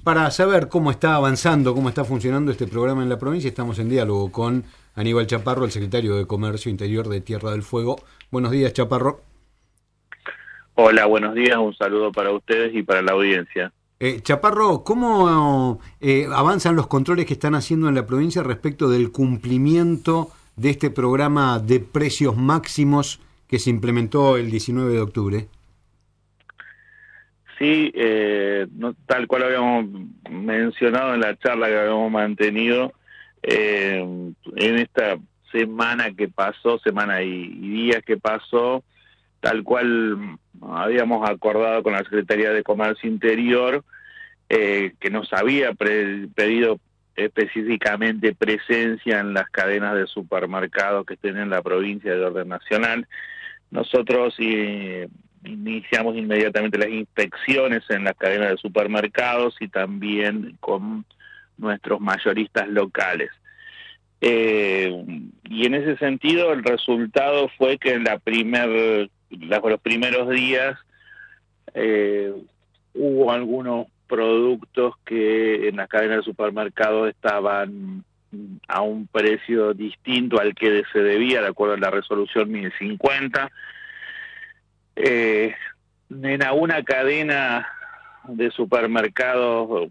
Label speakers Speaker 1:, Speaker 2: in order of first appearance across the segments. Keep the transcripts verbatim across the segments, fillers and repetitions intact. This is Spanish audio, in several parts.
Speaker 1: para saber cómo está avanzando, cómo está funcionando este programa en la provincia, estamos en diálogo con Aníbal Chaparro, el secretario de Comercio Interior de Tierra del Fuego. Buenos días, Chaparro.
Speaker 2: Hola, buenos días, un saludo para ustedes y para la audiencia.
Speaker 1: Eh, Chaparro, ¿cómo eh, avanzan los controles que están haciendo en la provincia respecto del cumplimiento de este programa de precios máximos que se implementó el diecinueve de octubre?
Speaker 2: Sí, eh, no, tal cual habíamos mencionado en la charla que habíamos mantenido, eh, en esta semana que pasó, semana y, y días que pasó, tal cual habíamos acordado con la Secretaría de Comercio Interior, eh, que nos había pre- pedido específicamente presencia en las cadenas de supermercados que estén en la provincia de orden nacional. Nosotros eh, iniciamos inmediatamente las inspecciones en las cadenas de supermercados y también con nuestros mayoristas locales. Eh, y en ese sentido el resultado fue que en la primer, la, los primeros días eh, hubo algunos productos que en las cadenas de supermercados estaban a un precio distinto al que se debía de acuerdo a la resolución mil cincuenta. Eh, en alguna cadena de supermercados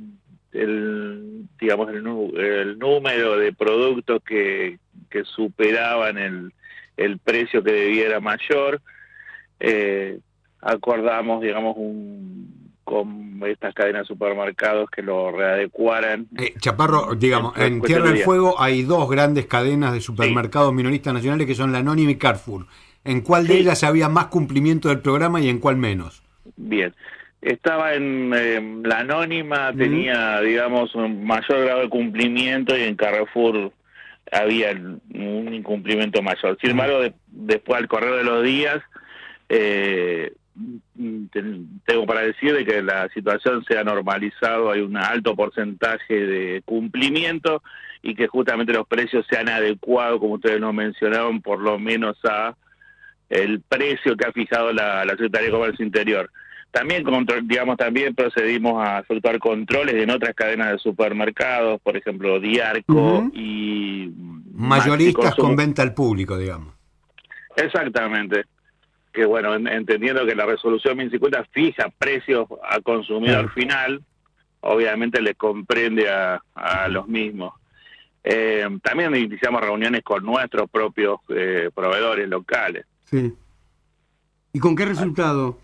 Speaker 2: el digamos el, el número de productos que, que superaban el, el precio que debía era mayor. Eh, acordamos digamos un con estas cadenas de supermercados que lo readecuaran.
Speaker 1: Eh, Chaparro, digamos, en, en Tierra del Fuego hay dos grandes cadenas de supermercados sí. minoristas nacionales que son La Anónima y Carrefour. ¿En cuál sí. de ellas había más cumplimiento del programa y en cuál menos?
Speaker 2: Bien, estaba en eh, La Anónima, mm. tenía, digamos, un mayor grado de cumplimiento y en Carrefour había un incumplimiento mayor. Sin embargo, de, después al correr de los días, eh, tengo para decir de que la situación se ha normalizado, hay un alto porcentaje de cumplimiento y que justamente los precios se han adecuado, como ustedes nos mencionaron, por lo menos a el precio que ha fijado la, la Secretaría de Comercio Interior. También, digamos, también procedimos a efectuar controles en otras cadenas de supermercados, por ejemplo, Diarco uh-huh. y...
Speaker 1: Mayoristas con venta al público, digamos.
Speaker 2: Exactamente. Que bueno, en, entendiendo que la resolución mil cincuenta fija precios al consumidor uh-huh. final, obviamente les comprende a, a uh-huh. los mismos. Eh, también iniciamos reuniones con nuestros propios eh, proveedores locales.
Speaker 3: Sí. ¿Y con qué resultado?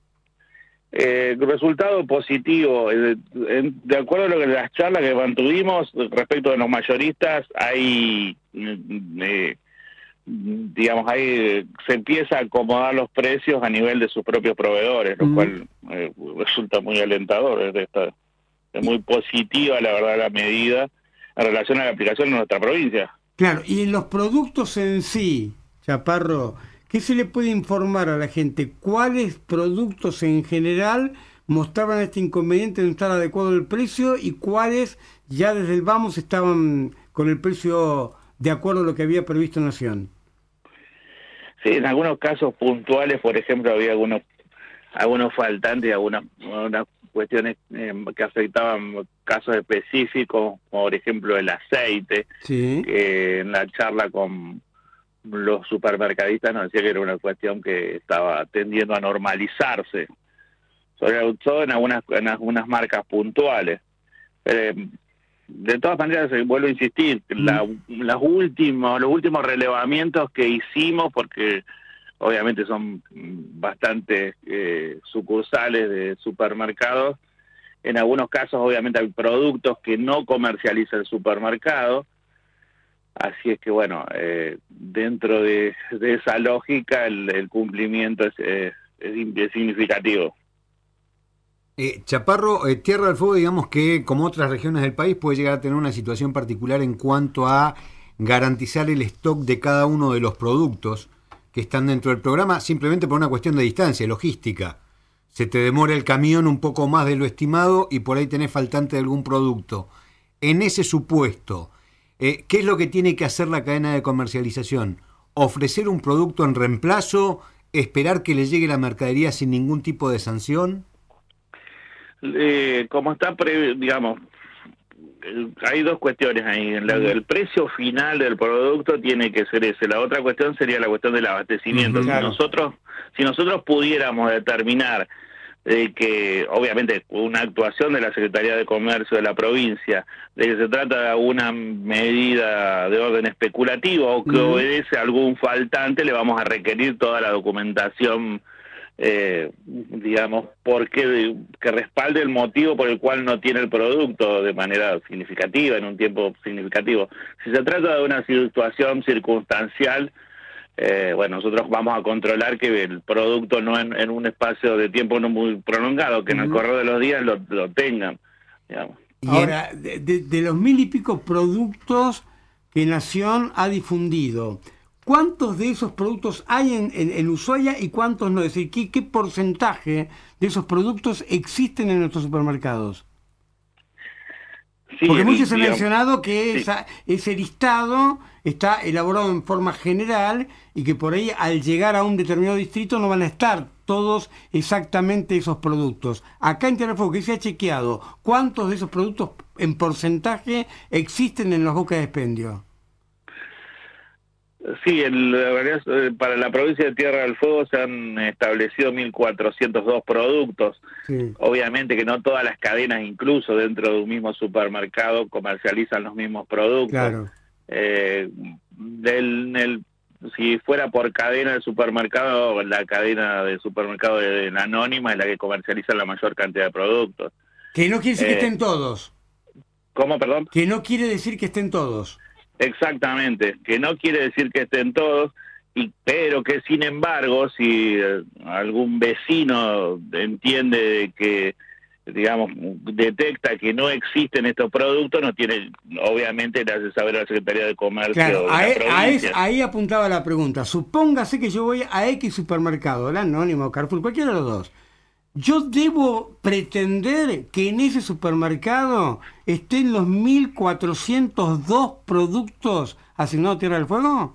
Speaker 2: Eh, resultado positivo. Eh, de acuerdo a lo que las charlas que mantuvimos respecto de los mayoristas, hay, eh, digamos, ahí se empieza a acomodar los precios a nivel de sus propios proveedores, lo mm. cual eh, resulta muy alentador. Es, de esta, es muy positiva, la verdad, la medida en relación a la aplicación en nuestra provincia.
Speaker 3: Claro, y en los productos en sí, Chaparro, ¿qué se le puede informar a la gente? ¿Cuáles productos en general mostraban este inconveniente de no estar adecuado el precio y cuáles ya desde el vamos estaban con el precio de acuerdo a lo que había previsto Nación?
Speaker 2: Sí, en algunos casos puntuales, por ejemplo, había algunos algunos faltantes, algunas, algunas cuestiones eh, que afectaban casos específicos, como por ejemplo el aceite,
Speaker 3: sí.
Speaker 2: que en la charla con los supermercadistas nos decía que era una cuestión que estaba tendiendo a normalizarse, sobre todo en algunas, en algunas marcas puntuales. Eh, de todas maneras, vuelvo a insistir, la, las últimos, los últimos relevamientos que hicimos, porque obviamente son bastantes eh, sucursales de supermercados, en algunos casos obviamente hay productos que no comercializa el supermercado. Así es que, bueno, eh, dentro de, de esa lógica, el, el cumplimiento es, es, es significativo.
Speaker 1: Eh, Chaparro, eh, Tierra del Fuego, digamos que, como otras regiones del país, puede llegar a tener una situación particular en cuanto a garantizar el stock de cada uno de los productos que están dentro del programa, simplemente por una cuestión de distancia, logística. Se te demora el camión un poco más de lo estimado y por ahí tenés faltante de algún producto. En ese supuesto... Eh, ¿qué es lo que tiene que hacer la cadena de comercialización? ¿Ofrecer un producto en reemplazo? ¿Esperar que le llegue la mercadería sin ningún tipo de sanción?
Speaker 2: Eh, como está, pre, digamos, hay dos cuestiones ahí. El, el precio final del producto tiene que ser ese. La otra cuestión sería la cuestión del abastecimiento. Uh-huh, si claro. nosotros, si nosotros pudiéramos determinar eh, que, obviamente, una actuación de la Secretaría de Comercio de la provincia, de que se trata de alguna medida de orden especulativo o que uh-huh. obedece a algún faltante, le vamos a requerir toda la documentación, Eh, digamos, porque que respalde el motivo por el cual no tiene el producto de manera significativa, en un tiempo significativo. Si se trata de una situación circunstancial, eh, bueno, nosotros vamos a controlar que el producto no en, en un espacio de tiempo no muy prolongado, que uh-huh. en el correr de los días lo, lo tengan, digamos.
Speaker 3: Ahora, de, de, de los mil y pico productos que Nación ha difundido, ¿cuántos de esos productos hay en, en, en Ushuaia y cuántos no? Es decir, ¿qué, ¿qué porcentaje de esos productos existen en nuestros supermercados? Sí, porque muchos han mencionado que sí. esa, ese listado está elaborado en forma general y que por ahí al llegar a un determinado distrito no van a estar todos exactamente esos productos. Acá en Tierra del Fuego, que se ha chequeado, ¿cuántos de esos productos en porcentaje existen en los bocas de expendio?
Speaker 2: Sí, en la realidad, para la provincia de Tierra del Fuego se han establecido mil cuatrocientos dos productos. Sí. Obviamente que no todas las cadenas, incluso dentro de un mismo supermercado, comercializan los mismos productos.
Speaker 3: Claro.
Speaker 2: Eh, del, el, si fuera por cadena de supermercado, la cadena de supermercado de, de la Anónima es la que comercializa la mayor cantidad de productos.
Speaker 3: Que no quiere decir eh, que estén todos.
Speaker 2: ¿Cómo, perdón?
Speaker 3: Que no quiere decir que estén todos.
Speaker 2: Exactamente, que no quiere decir que estén todos, y, pero que sin embargo, si eh, algún vecino entiende que, digamos, detecta que no existen estos productos, no tiene, obviamente le hace saber a la Secretaría de Comercio.
Speaker 3: Claro,
Speaker 2: de la
Speaker 3: ahí,
Speaker 2: provincia.
Speaker 3: ahí, ahí apuntaba la pregunta. Supóngase que yo voy a X supermercado, el Anónimo, Carrefour, cualquiera de los dos. ¿Yo debo pretender que en ese supermercado estén los mil cuatrocientos dos productos asignados a Tierra del Fuego?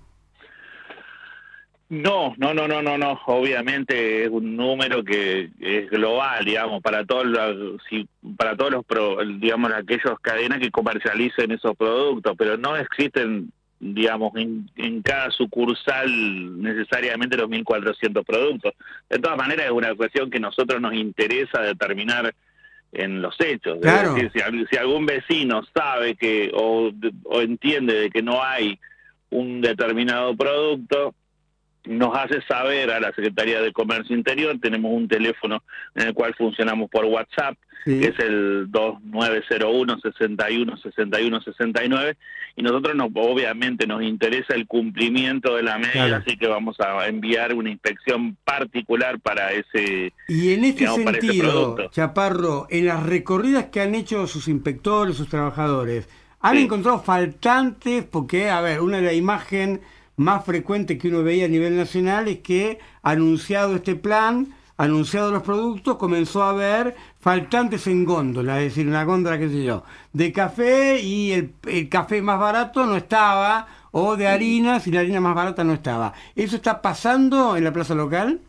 Speaker 2: No, no, no, no, no, no. Obviamente es un número que es global, digamos, para todos los, si, para todos los, pro, digamos, aquellos cadenas que comercialicen esos productos, pero no existen, digamos, en, en cada sucursal necesariamente los mil cuatrocientos productos. De todas maneras es una cuestión que a nosotros nos interesa determinar en los hechos.
Speaker 3: Claro.
Speaker 2: Es decir, si, si algún vecino sabe que o, o entiende de que no hay un determinado producto, nos hace saber a la Secretaría de Comercio Interior. Tenemos un teléfono en el cual funcionamos por WhatsApp, sí, que es el dos nueve cero uno, sesenta y uno, sesenta y uno, sesenta y nueve, y nosotros nos, obviamente nos interesa el cumplimiento de la medida, claro, así que vamos a enviar una inspección particular para ese,
Speaker 3: y en este digamos, sentido, Chaparro, en las recorridas que han hecho sus inspectores, sus trabajadores, ¿han sí. encontrado faltantes? Porque, a ver, una de la imagen más frecuente que uno veía a nivel nacional es que, anunciado este plan, anunciados los productos, comenzó a haber faltantes en góndola, es decir, una góndola, qué sé yo, de café y el, el café más barato no estaba, o de harinas y la harina más barata no estaba. ¿Eso está pasando en la plaza local?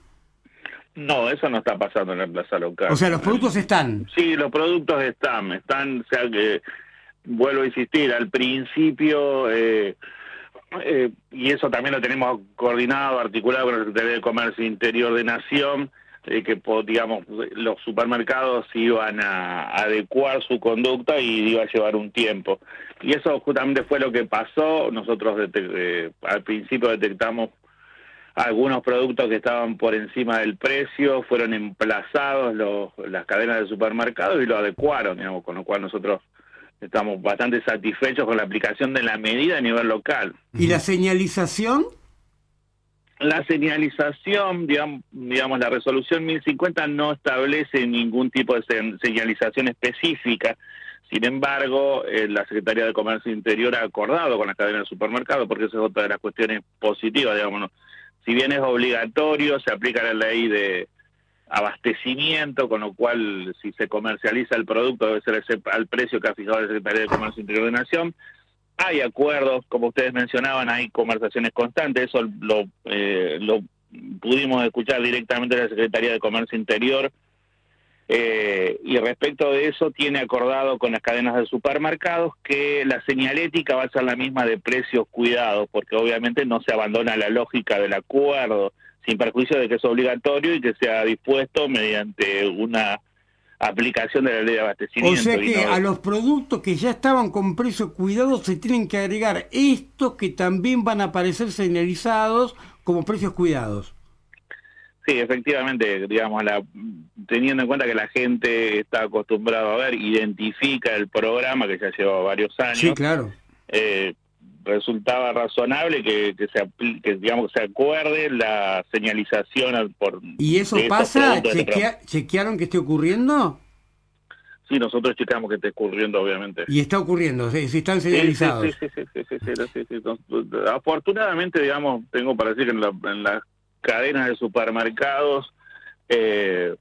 Speaker 2: No, eso no está pasando en la plaza local.
Speaker 3: O sea, los productos están.
Speaker 2: Sí, los productos están, están, o sea que, vuelvo a insistir, al principio... Eh, Eh, y eso también lo tenemos coordinado, articulado con la Secretaría de Comercio Interior de Nación, eh, que digamos los supermercados iban a adecuar su conducta y iba a llevar un tiempo. Y eso justamente fue lo que pasó. Nosotros eh, al principio detectamos algunos productos que estaban por encima del precio, fueron emplazados los, las cadenas de supermercados y lo adecuaron, digamos, con lo cual nosotros estamos bastante satisfechos con la aplicación de la medida a nivel local.
Speaker 3: ¿Y la señalización?
Speaker 2: La señalización, digamos, digamos la resolución mil cincuenta no establece ningún tipo de señalización específica. Sin embargo, eh, la Secretaría de Comercio Interior ha acordado con la cadena de supermercados, porque esa es otra de las cuestiones positivas, digamos. Si bien es obligatorio, se aplica la ley de abastecimiento, con lo cual si se comercializa el producto debe ser ese, al precio que ha fijado la Secretaría de Comercio Interior de Nación. Hay acuerdos, como ustedes mencionaban, hay conversaciones constantes, eso lo, eh, lo pudimos escuchar directamente de la Secretaría de Comercio Interior Eh, y respecto de eso, tiene acordado con las cadenas de supermercados que la señalética va a ser la misma de precios cuidados, porque obviamente no se abandona la lógica del acuerdo, sin perjuicio de que es obligatorio y que sea dispuesto mediante una aplicación de la ley de abastecimiento.
Speaker 3: O sea que
Speaker 2: no...
Speaker 3: a los productos que ya estaban con precios cuidados se tienen que agregar estos que también van a aparecer señalizados como precios cuidados.
Speaker 2: Sí, efectivamente, digamos, la, teniendo en cuenta que la gente está acostumbrada a ver, identifica el programa que ya lleva varios años.
Speaker 3: Sí, claro.
Speaker 2: Eh, resultaba razonable que, que se aplique, que, digamos, que se acuerde la señalización por.
Speaker 3: ¿Y eso pasa? ¿Chequea, ¿Chequearon que esté ocurriendo?
Speaker 2: Sí, nosotros chequeamos que esté ocurriendo, obviamente.
Speaker 3: Y está ocurriendo, si sí, están señalizados.
Speaker 2: Sí, sí, sí, sí, sí, sí, sí, sí, sí. Afortunadamente, digamos, tengo para decir que en la, en la cadenas de supermercados, eh,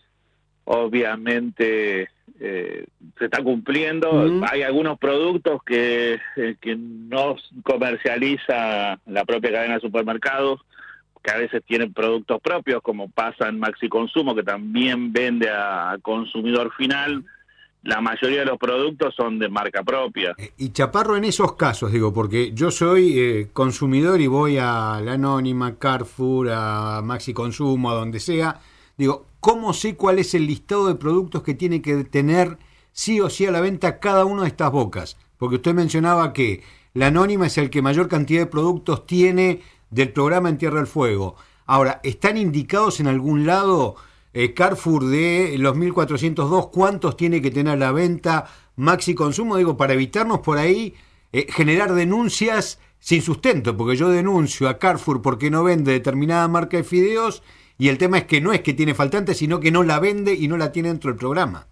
Speaker 2: obviamente eh, se está cumpliendo. Mm. Hay algunos productos que, eh, que no comercializa la propia cadena de supermercados, que a veces tienen productos propios, como pasa en Maxi Consumo, que también vende a, a consumidor final. La mayoría de los productos son de marca propia.
Speaker 1: Y Chaparro, en esos casos, digo, porque yo soy eh, consumidor y voy a la Anónima, Carrefour, a Maxi Consumo, a donde sea, digo, ¿cómo sé cuál es el listado de productos que tiene que tener sí o sí a la venta cada una de estas bocas? Porque usted mencionaba que la Anónima es el que mayor cantidad de productos tiene del programa En Tierra del Fuego. Ahora, ¿están indicados en algún lado... Eh, Carrefour de los mil cuatrocientos dos, ¿cuántos tiene que tener a la venta Maxi Consumo? Digo, para evitarnos por ahí eh, generar denuncias sin sustento, porque yo denuncio a Carrefour porque no vende determinada marca de fideos y el tema es que no es que tiene faltante, sino que no la vende y no la tiene dentro del programa.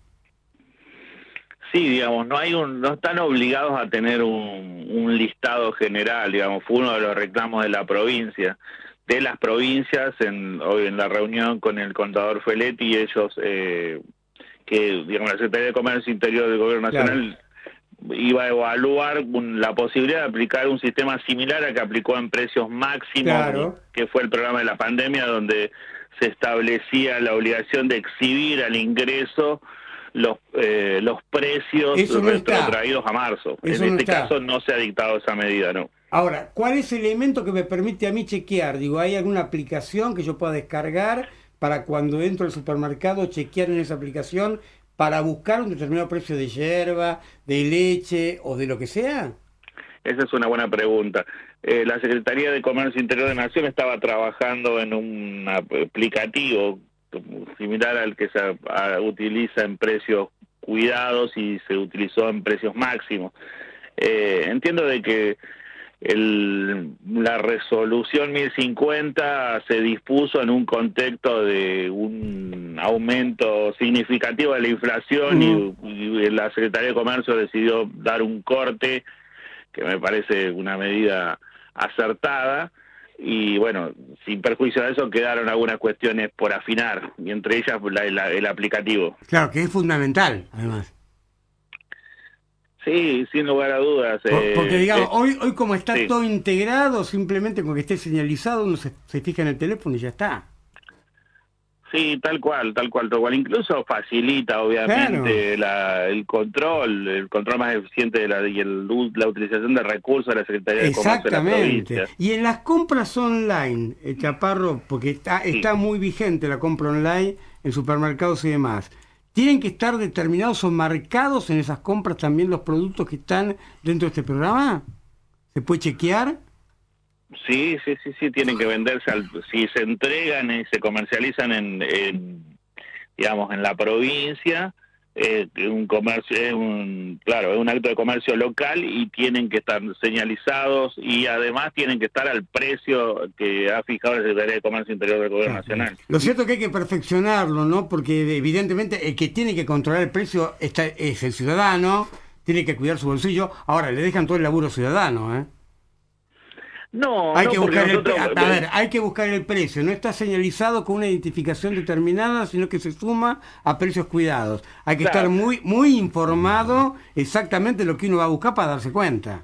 Speaker 2: Sí, digamos, no hay un, no están obligados a tener un, un listado general, digamos, fue uno de los reclamos de la provincia. De las provincias, en, hoy en la reunión con el contador Feletti, ellos, eh, que digamos la Secretaría de Comercio Interior del Gobierno Nacional claro. iba a evaluar un, la posibilidad de aplicar un sistema similar a que aplicó en precios máximos, claro. que fue el programa de la pandemia, donde se establecía la obligación de exhibir al ingreso los eh, los precios
Speaker 3: Eso no
Speaker 2: retrotraídos a marzo.
Speaker 3: Eso
Speaker 2: en
Speaker 3: no
Speaker 2: este
Speaker 3: está.
Speaker 2: caso no se ha dictado esa medida, ¿no?
Speaker 3: Ahora, ¿cuál es el elemento que me permite a mí chequear? Digo, ¿hay alguna aplicación que yo pueda descargar para cuando entro al supermercado chequear en esa aplicación para buscar un determinado precio de yerba, de leche o de lo que sea?
Speaker 2: Esa es una buena pregunta. Eh, la Secretaría de Comercio Interior de Nación estaba trabajando en un aplicativo similar al que se a, utiliza en precios cuidados y se utilizó en precios máximos. Eh, entiendo de que El, la resolución mil cincuenta se dispuso en un contexto de un aumento significativo de la inflación uh-huh. y, y la Secretaría de Comercio decidió dar un corte que me parece una medida acertada y bueno, sin perjuicio de eso quedaron algunas cuestiones por afinar y entre ellas la, la, el aplicativo.
Speaker 3: Claro, que es fundamental además.
Speaker 2: Sí, sin lugar a dudas.
Speaker 3: Eh, Porque digamos, eh, hoy hoy como está
Speaker 2: sí.
Speaker 3: todo integrado, simplemente con que esté señalizado uno se, se fija en el teléfono y ya está.
Speaker 2: Sí, tal cual, tal cual, tal cual. Incluso facilita, obviamente, claro. la, el control, el control más eficiente de la, y el, la utilización de recursos de la Secretaría de Comercio de la provincia.
Speaker 3: Y en las compras online, eh, Chaparro, porque está, sí. está muy vigente la compra online en supermercados y demás, ¿tienen que estar determinados o marcados en esas compras también los productos que están dentro de este programa? ¿Se puede chequear?
Speaker 2: Sí, sí, sí, sí, tienen que venderse, al, si se entregan y se comercializan en, en digamos, en la provincia, eh, un comercio, es un, claro, es un acto de comercio local y tienen que estar señalizados y además tienen que estar al precio que ha fijado la Secretaría de Comercio Interior del Gobierno Nacional.
Speaker 3: Lo cierto es que hay que perfeccionarlo, ¿no? Porque evidentemente el que tiene que controlar el precio está, es el ciudadano, tiene que cuidar su bolsillo. Ahora, le dejan todo el laburo ciudadano, ¿eh?
Speaker 2: No,
Speaker 3: hay
Speaker 2: no,
Speaker 3: que buscar
Speaker 2: nosotros...
Speaker 3: el, a ver, hay que buscar el precio. No está señalizado con una identificación determinada, sino que se suma a precios cuidados. Hay que claro. estar muy muy informado exactamente lo que uno va a buscar para darse cuenta.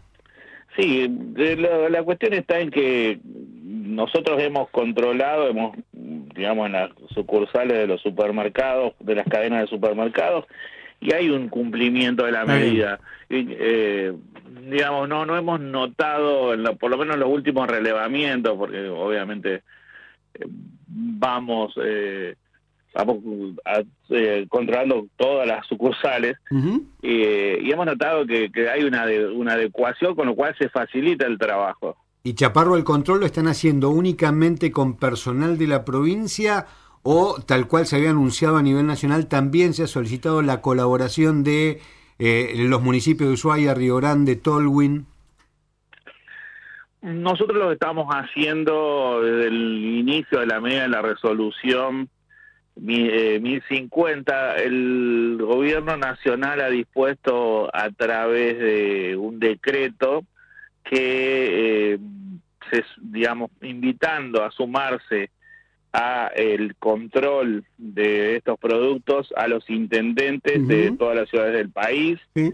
Speaker 2: Sí, la, la cuestión está en que nosotros hemos controlado, hemos digamos, en las sucursales de los supermercados, de las cadenas de supermercados, y hay un cumplimiento de la medida. Y, eh, digamos, no no hemos notado, en la, por lo menos en los últimos relevamientos, porque obviamente eh, vamos eh, vamos a, eh, controlando todas las sucursales, uh-huh. eh, y hemos notado que, que hay una, de, una adecuación, con lo cual se facilita el trabajo.
Speaker 1: ¿Y Chaparro, el control lo están haciendo únicamente con personal de la provincia o, tal cual se había anunciado a nivel nacional, también se ha solicitado la colaboración de eh, los municipios de Ushuaia, Río Grande, Tolwyn?
Speaker 2: Nosotros lo estamos haciendo desde el inicio de la medida de la resolución mil cincuenta. El gobierno nacional ha dispuesto a través de un decreto que, eh, se, digamos, invitando a sumarse a el control de estos productos a los intendentes uh-huh. de todas las ciudades del país, ¿sí?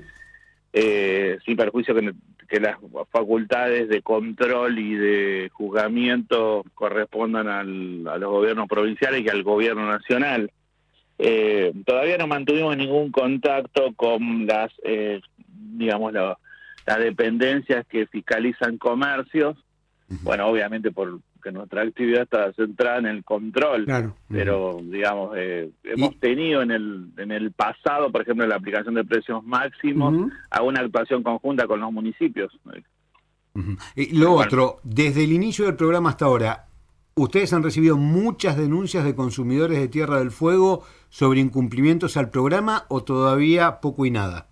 Speaker 2: eh, sin perjuicio que, que las facultades de control y de juzgamiento correspondan al, a los gobiernos provinciales y al gobierno nacional. Eh, todavía no mantuvimos ningún contacto con las, eh, digamos, la, las dependencias que fiscalizan comercios. Uh-huh. Bueno, obviamente por que nuestra actividad está centrada en el control, claro. pero uh-huh. digamos, eh, hemos ¿Y? tenido en el en el pasado, por ejemplo, en la aplicación de precios máximos, uh-huh. a una actuación conjunta con los municipios.
Speaker 1: Uh-huh. Y lo bueno. otro, desde el inicio del programa hasta ahora, ¿ustedes han recibido muchas denuncias de consumidores de Tierra del Fuego sobre incumplimientos al programa o todavía poco y nada?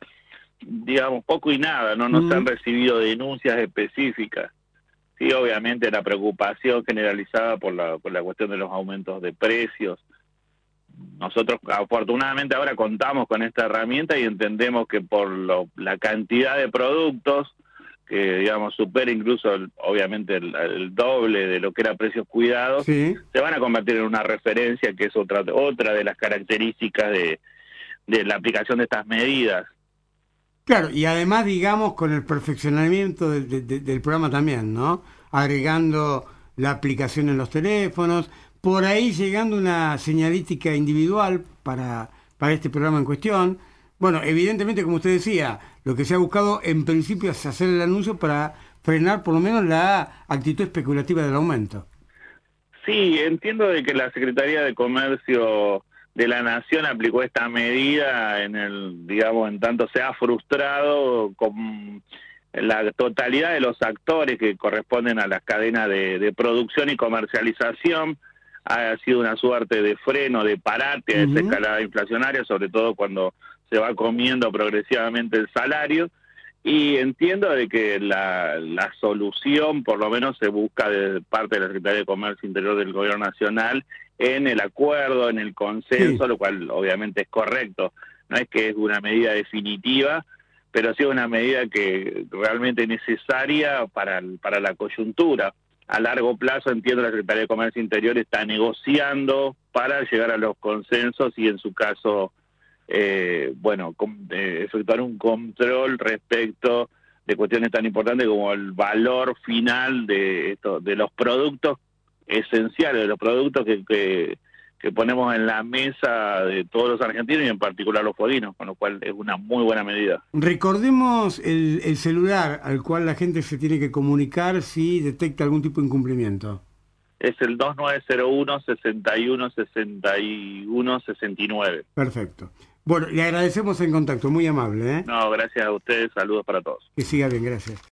Speaker 2: Digamos, poco y nada, no nos uh-huh. han recibido denuncias específicas. Sí, obviamente la preocupación generalizada por la, por la cuestión de los aumentos de precios. Nosotros afortunadamente ahora contamos con esta herramienta y entendemos que por lo, la cantidad de productos, que digamos supera incluso el, obviamente el, el doble de lo que era precios cuidados, sí. se van a convertir en una referencia, que es otra, otra de las características de, de la aplicación de estas medidas.
Speaker 3: Claro, y además, digamos, con el perfeccionamiento de, de, de, del programa también, ¿no? Agregando la aplicación en los teléfonos, por ahí llegando una señalística individual para, para este programa en cuestión. Bueno, evidentemente, como usted decía, lo que se ha buscado en principio es hacer el anuncio para frenar por lo menos la actitud especulativa del aumento.
Speaker 2: Sí, entiendo de que la Secretaría de Comercio de la Nación aplicó esta medida en el, digamos, en tanto se ha frustrado con la totalidad de los actores que corresponden a las cadenas de, de producción y comercialización. Ha sido una suerte de freno, de parate a uh-huh. esa escalada inflacionaria, sobre todo cuando se va comiendo progresivamente el salario. Y entiendo de que la, la solución, por lo menos, se busca de parte de la Secretaría de Comercio Interior del Gobierno Nacional en el acuerdo, en el consenso, sí. lo cual obviamente es correcto. No es que es una medida definitiva, pero sí es una medida que realmente es necesaria para, para la coyuntura. A largo plazo, entiendo, la Secretaría de Comercio Interior está negociando para llegar a los consensos y, en su caso, eh, bueno, com, eh, efectuar un control respecto de cuestiones tan importantes como el valor final de, esto, de los productos esenciales, de los productos que, que, que ponemos en la mesa de todos los argentinos y en particular los fueguinos, con lo cual es una muy buena medida.
Speaker 3: Recordemos el, el celular al cual la gente se tiene que comunicar si detecta algún tipo de incumplimiento.
Speaker 2: Es el dos nueve cero uno, sesenta y uno, sesenta y uno, sesenta y nueve.
Speaker 3: Perfecto. Bueno, le agradecemos el contacto, muy amable, ¿eh?
Speaker 2: No, gracias a ustedes, saludos para todos.
Speaker 3: Que siga bien, gracias.